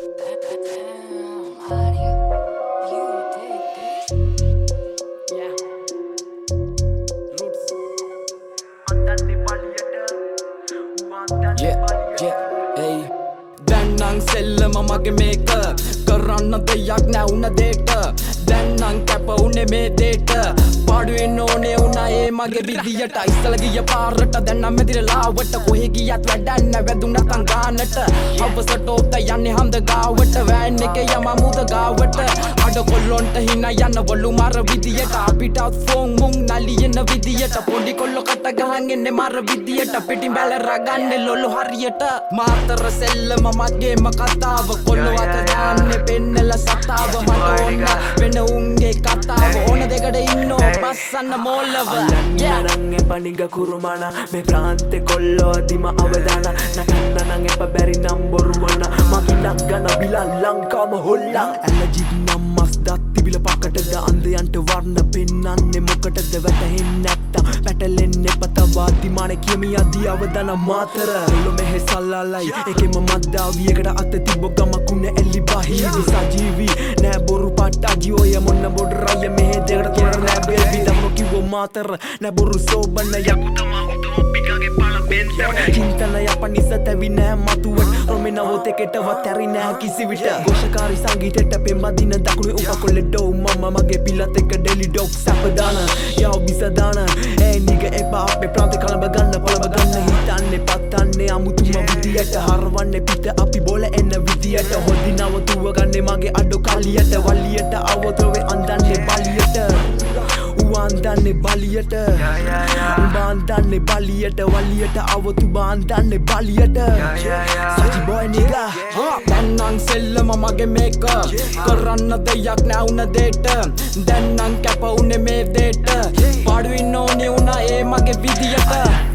දැන් නං සෙල්ලම මගේ මේක කරන්න දෙයක් නෑ උන දෙට දැන් නං කැප උනේ මේ දෙට පාඩු වෙන්න ඕනේ උනා ඒ මගේ විදියට ඉස්සල ගිය පාරට දැන් නම් මෙදිරලාවට කොහෙ ගියත් වැඩක් නෑ වැදුනත් අංගානට හවසට ඔත යන්නේ හන්ද ගාවට වෑන් එකේ යම මුද ගාවට අඩ කොල්ලොන්ට හින යන වලු මර විදියට අපිට ෆෝන් මුං නලියන විදියට පොඩි කොල්ලෝ කට ගහන් එන්නේ මර විදියට පිටින් බැල රගන්නේ ලොලු හරියට මාතර සෙල්ලම මගේම කතාව කොල්ලෝ අත දාන්නේ පෙන්නල සතාව මට ඕන වෙන උන්ගේ කතාව ඕන දෙකට ඉන්නෝ පස්සන්න මෝල්ලව නං එප නිග කුරුමන මේ ප්‍රාන්තේ කොල්ලෝ අදිම අවදාන නටන්න නං එප බැරි නම් බොරුවන මගිලක් ගන බිලා ලංකාම හොල්ලා ඇලජික් නම් මස් දත් තිබිල පකටද අන්දයන්ට වර්ණ පෙන්නන්නේ මොකටද වැටහෙන්නේ නැත්තම් පැටලෙන්න එප තවා දිමානේ කියමි අදී අවදාන මාතර කොල්ලෝ මෙහෙ සල්ලාලයි එකෙම මද්දාවියකට අත තිබ්බ ගමකුණ එල්ලි බහිවි සජීවී නෑ බොරු පට්ටාජි ඔය මොන්න බොඩ රය මෙහෙ දෙකට තොර නෑ බේබි දම්ම කිව්ව මාතර නෑ බොරු සෝබන්න යකුතම ඔප්පිකාගේ පාල බෙන්තර චින්තන යපනිස තැවි නෑ මතුවට රොමෙනවොත එකටවත් ඇරි නෑ කිසි විට ගෝෂකාරි සංගීතයට පෙම්බදින දකුණේ උපකොල්ලේ ඩෝ මම මගේ පිලත් එක ඩෙලි ඩොක් සැපදාන යව බිසදාන ඒ නිග එපා අපේ ප්‍රාන්තේ කලබ ගන්න හිතන්නේ පත්තන්නේ අමුතුම විදියට හරවන්නේ පිට අපි බොල එන්න විදියට හොදිනව තුව ගන්නේ මගේ අඩෝ කලියට වලියට අවතෝවේ අන්දන්නේ බලියට උවන්දන්නේ බලියට උඹන්දන්නේ බලියට වලියට අවතු බාන්දන්නේ බලියට සජි බොයි නිගා දැන් නං සෙල්ලම මගේ මේක කරන්න දෙයක් නෑ උන දෙට දැන් නං කැප උනේ මේ දෙට පාඩු ඉන්න ඕනේ උනා ඒ මගේ විදියට